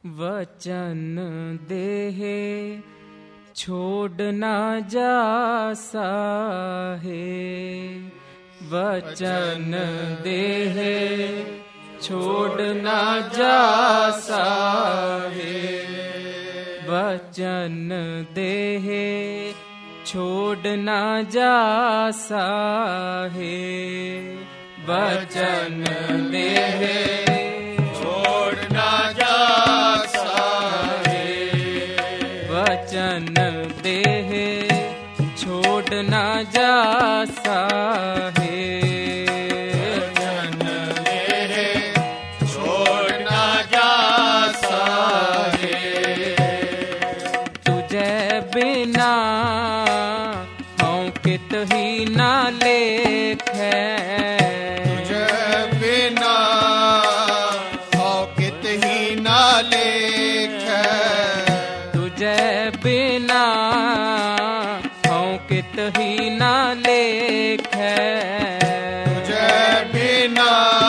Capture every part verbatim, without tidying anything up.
वचन देहे छोड़ ना जासा है, वचन देहे छोड़ ना जासा है, वचन देहे छोड़ ना जासा है, वचन देहे छोड़ ना जासा है, वचन देहे छोड़ ना जासा है, वचन देहे छोड़ ना जासा है, तुझे बिना हूँ कित ही ना लेख है, तुझे बिना औकित ही ना लेख है, तुझे बिना हूँ कित ही ना लेख है, तुझे बिना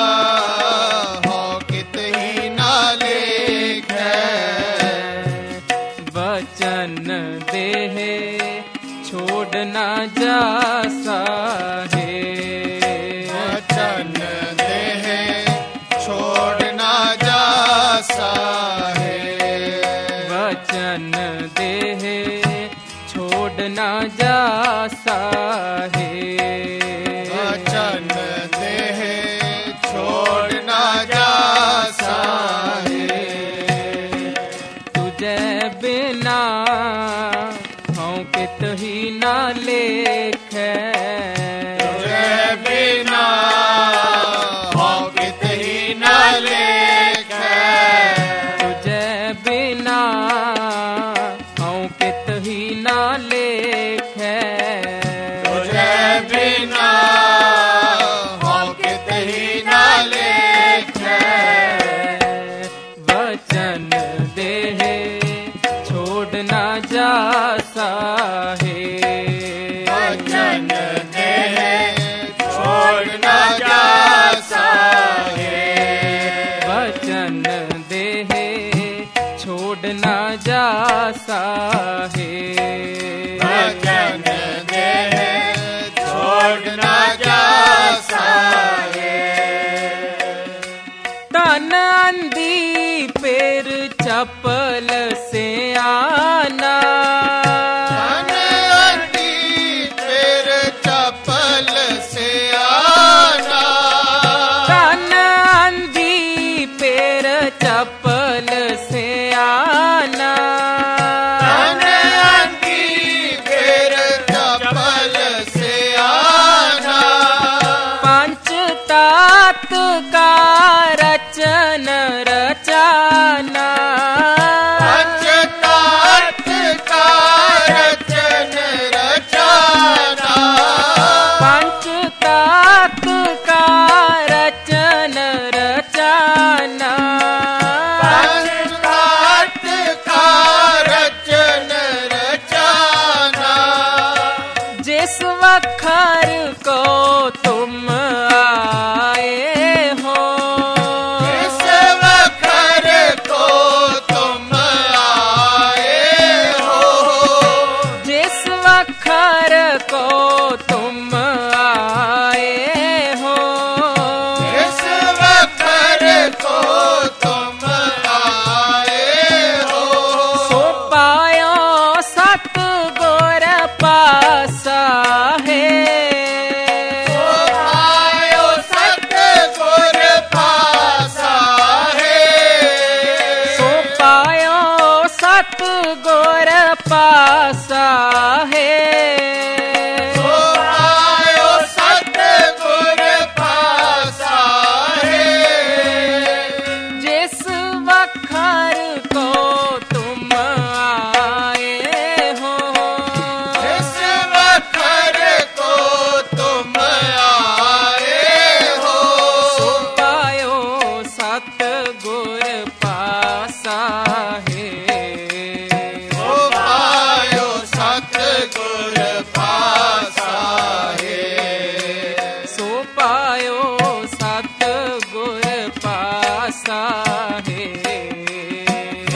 औकित ही ना लेख है, वचन देहे छोड़ ना जासा है, वचन देहे छोड़ ना जासा है, वचन देहे छोड़ ना जासा है, वचन देहे छोड़ ना जासा है, तुझे बिना हूँ कित ही ना लेख है, तुझे बिना औकित ही ना लेख है, तुझे बिना हूँ कित ही ना लेख है, तुझे बिना औकित ही ना लेख है, वचन देहे छोड़ ना जासा है, वचन देहे छोड़ ना जासा है, वचन देहे छोड़ ना जासा है, वचन देहे छोड़ ना जासा है, तन अंधी पैर चपल से आना, तन अंधी पैर चपल से आना, तन अंधी पैर चपल से आना, तन अंधी पैर चपल से आना, पंच तात का रचन रचाना, पंचतात का रचन रचाना, पंच तात का रचन रचाना, पंचतात का रचन रचाना, जिस वखर को तुम आए हो, इस वखर को तुम आए हो, जिस वखर को तुम आए हो, इस वखर को तुम आए हो, सो पायो सतगुर पासा है, आयो सतगुर पासा है, सो पायो सतगुर पासा है, आयो सतगुर पासा है, जिस वखर को तुम आए हो, इस वखर को तुम आए हो, पायो सतगुर पासा है, ओ पायो सतगुर पासा है, सो पायो सतगुर पासा है,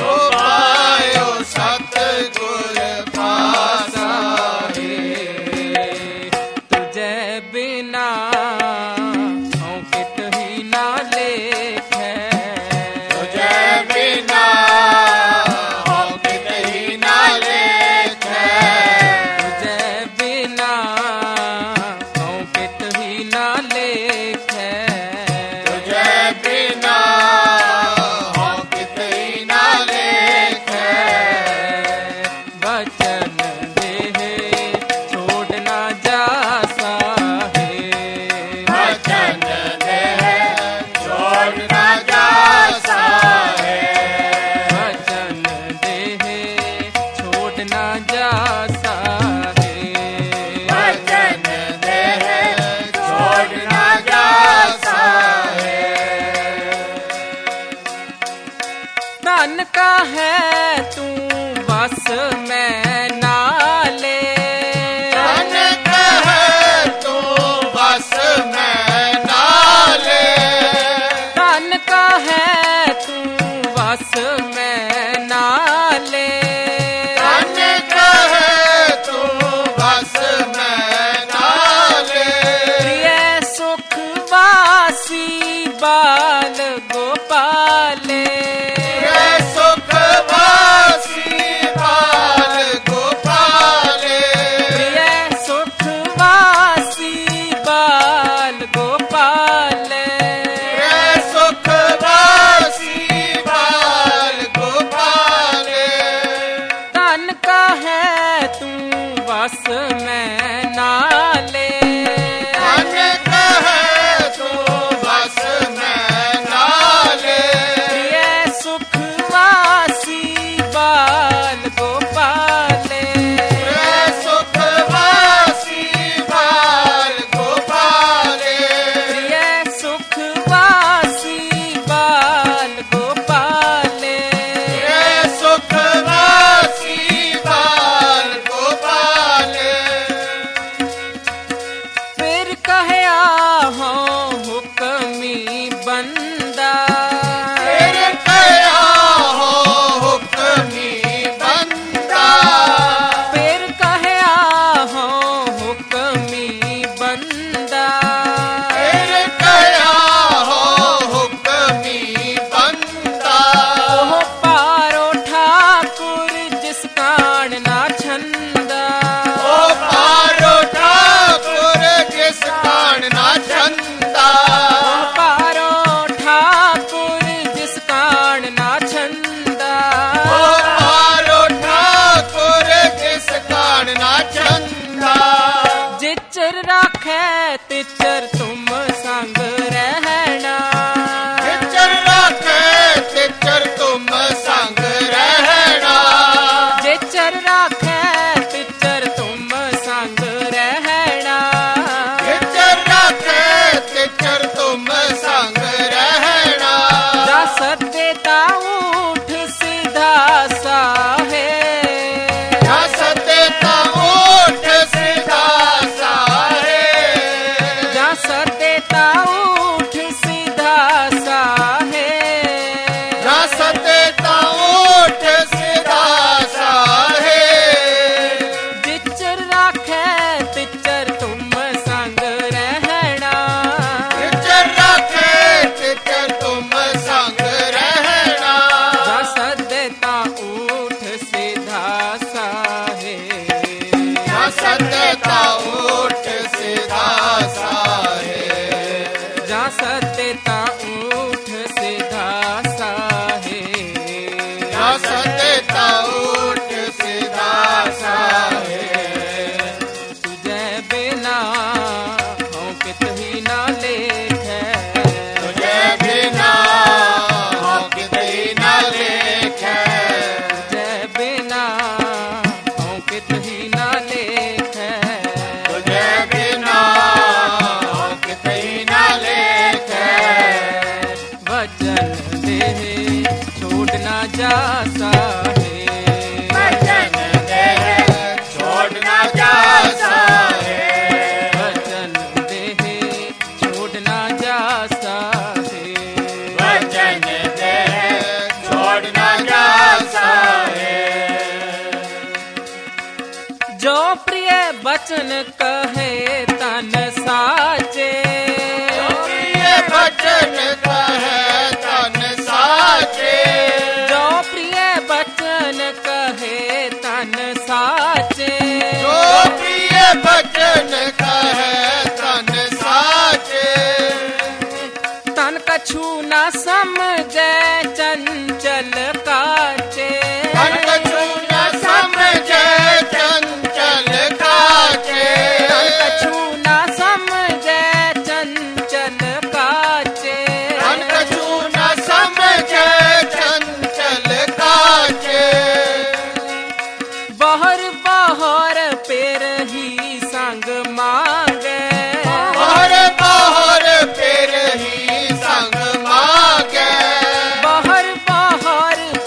धन का है तू बस मैं नाले, धन का है तू बस मैं नाले, धन का है तू बस मैं नाले, धन का है तू बस मैं नाले। प्रिय सुख वासी बाल गोपाले, सुख वासी बाल गोपाले, प्रिय सुख वासी बाल गोपाले, सुख वासी बाल गोपाले। धन का है तू बस मैं नाले, धन का है तू बस मैं नाले, प्रिय सुख वासी बाल गोपाले, सुख वासी बाल गोपाले, प्रिय सुख वासी बाल गोपाले, सुख वासी बाल गोपाले। फिर कहया हो हुक्मी बंदा, फिर कया हो हुक्मी बंदा, फिर कहया हो हुक्मी बंदा, फिर कया हो हुक्मी बंदा। ओह पारो ठाकुर जिस कान ना छंदा, ओ पारो ठाकुर जिस कान ना छंदा, पारो ठाकुर जिस कान ना छंदा, ओ पारो ठाकुर जिस कान ना छंदा। जिचर राखै तिचर तुम संग रहना, तिचर राखे तिचर तुम संग रहना, जिचर राखै तिचर तुम संग रहना, तिचर राखे तिचर तुम संग रहना। जा सदेता ऊठ सीधा साहे, जा सदेता ऊठ सीधा साहे, जा सदेता ऊठ सीधा साहे, जा सदेता ऊठ सीधा साहे। जिचर राखै तिचर तुम संग रहना, तिचर राखे तिचर तुम संग रहना, जा सदेता ऊठ सीधा साहे, जा सदेता ऊठ सीधा साहे, जा सदेता ऊठ सीधा साहे, जा सदेता ऊठ सीधा साहे। तुझे बिना हूँ कित ही ना लेखे, तुझे बिना हो कितनी न लेखे, तुझे बिना हूँ कित ही ना लेखे, तुझे बिना हो कितनी न लेखे। वचन दे छोड़ ना जा साहे, वचन दे छोड़ न जा साहे, वचन दे छोड़ ना जा साहे, वचन दे छोड़ न जा साहे। जो प्रिय वचन कहे तन साचे, प्रिय वचन कहे तन साचे, जो प्रिय वचन कहे तन साचे, जो प्रिय वचन कहे तन साचे। तन कछु न समझे चंचल काचे, तन कछु न समझे चंचल काचे, तन कछु न समझे चंचल काचे, तन कछु न समझे चंचल काचे। बहर बहर पेर ही संग मांगे, बहर बहर फिर ही संग मांगे, बहर बहर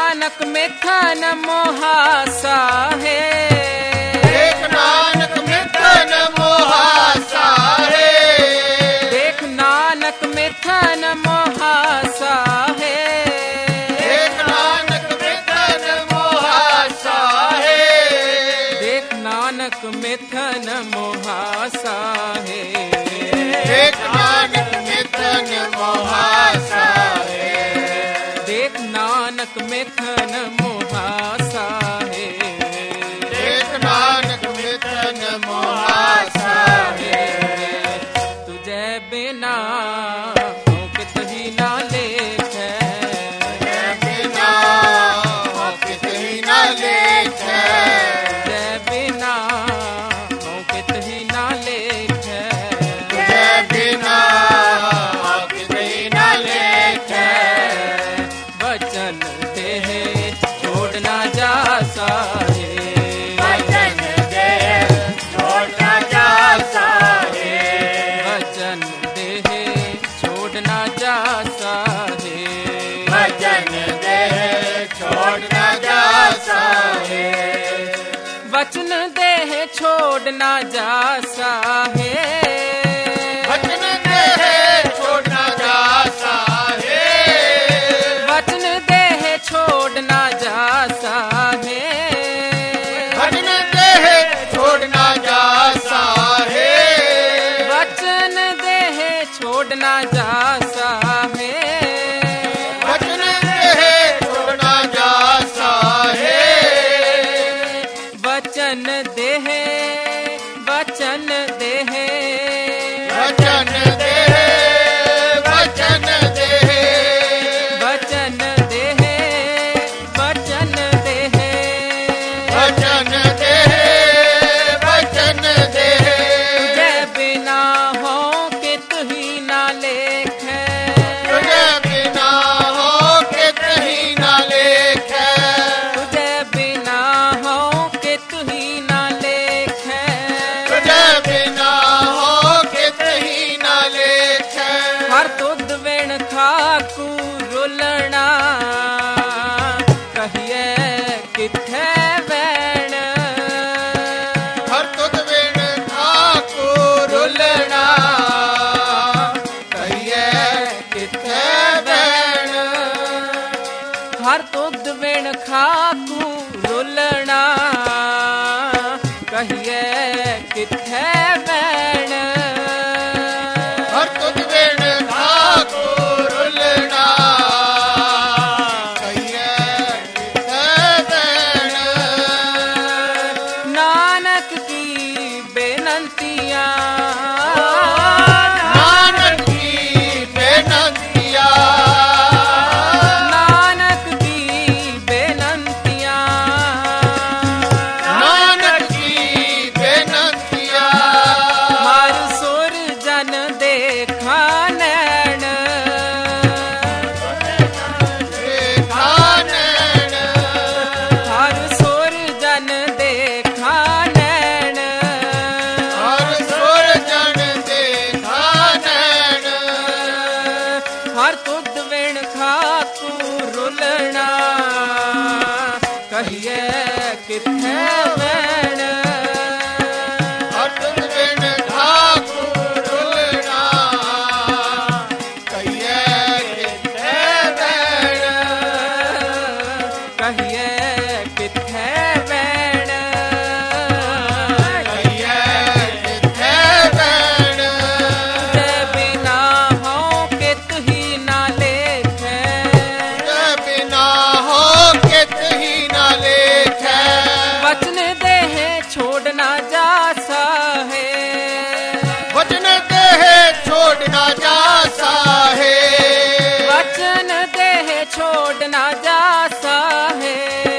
नानक मिथन मोहासा है, देख नानक मिथन मोहासा है, देख नानक मिथन मोहासा है, देख नानक मिथन मोहासा है, देख नानक मिथन मोहासा है, देख नानक मिथन मोहासा है, देख नानक मिथन मोहासा है, देख नानक मिथन मोहासा है, तुझे बिना औकित ही ना लेख है, तुझे बिना औकित ही न लेख है, तुझे बिना औकित ही ना लेख है, तुझे बिना औकित ही न लेख है, वचन दे छोड़ना जा साहे, वचन दे छोड़ना जा साहे, वचन दे छोड़ना जा साहे, वचन दे छोड़ना जा साहे, वचन दे छोड़ना जा साहे, वचन दे छोड़ना जा साहे, वचन दे छोड़ना जा साहे, वचन दे छोड़ना जा साहे, वचन दे छोड़ना जा साहे, वचन दे छोड़ना जा साहे, वचन दे वचन दे वचन दे वचन दे वचन दे वचन दे वचन दे वचन दे, तुझे बिना हो कि तू ही ना लेख है, तुझे बिना हो के कहीं न लेख है, तुझे बिना हो कि तू ही ना लेख है, तुझे बिना हो के कहीं न लेख है, हर तुद वेण खाकू रुलना कहिए किथे वैण, हर तुद बिन ठाकुर रुलना, कहिए किथे बैण, हर तुद वेण खाकू रुलना कहिए किथे वैण, हर तुद बिन ठाकुर रुलना, कहिए किथे बैण, नानक की बेनंतियां, नानक की बेनंतिया, नानक की बेनंतियां, नानक की बेनंतिया, हर सुर जन देखा नैण, देखा नैन, हर सुर जन देखा नैण, हर सुर जन देखा नैन, हर तुद वेण खाकू रुलना कहिए किथे वैण, हर तुद बिन ठाकुर रुलना, कहिए किथे बैण, कहिए किथे वैण, कहिए किथे बैण, तुझे बिना हो कि तू ही ना लेख है, तुझे बिना हो के कहीं न लेख है, वचन दे छोड़ना जा साहे, वचन दे छोड़ना जा साहे, वचन दे छोड़ना जा साहे,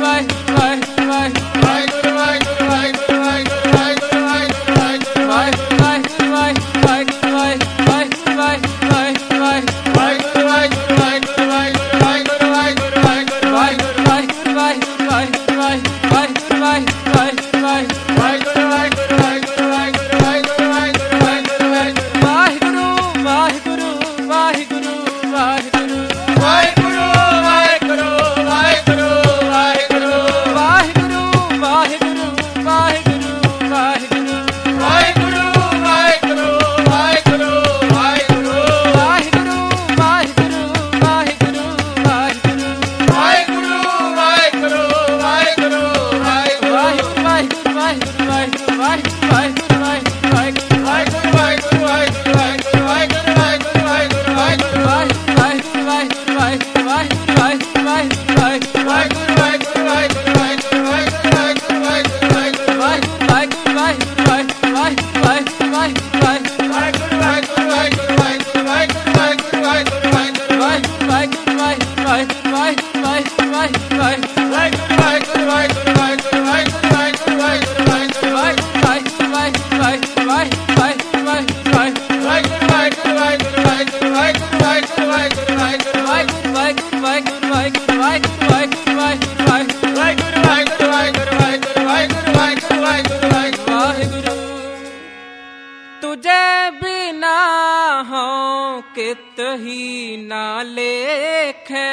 तुझे बिना हो कित ही ना लेखे,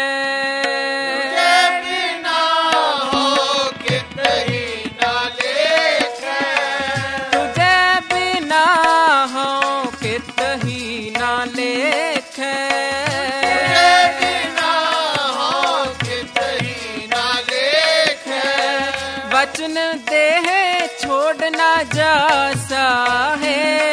तुझे बिना हो कित ही ना लेखे, तुझे बिना हो कित ही ना लेखे, तुझे बिना हो कित ही ना लेखे, वचन देह छोड़ ना जासा है,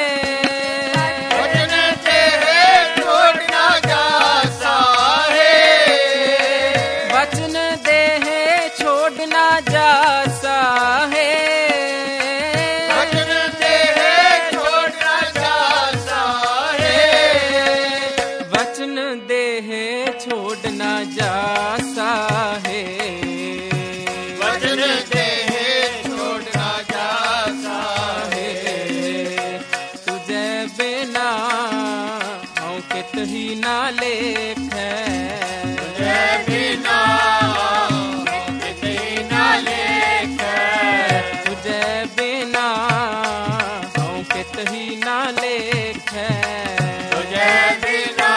छोड़ना जासा है, वचन देह छोड़ना जासा है, तुझे बिना हूँ कित ही ना लेखे, तुझे बिना हूँ कित ही ना लेखे, तुझे बिना हूँ कित ही ना लेखे, तुझे बिना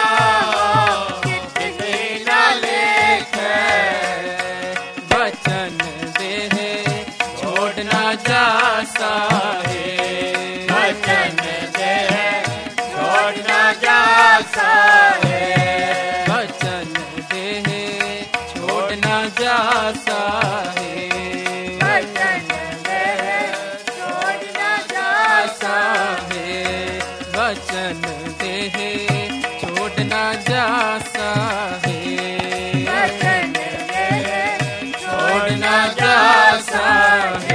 जासा है, वचन देह छोड़ना जासा है, वचन देह छोड़ना जासा है, वचन देह छोड़ना जासा है, वचन देह छोड़ना जासा है, वचन देह छोड़ना जासा है।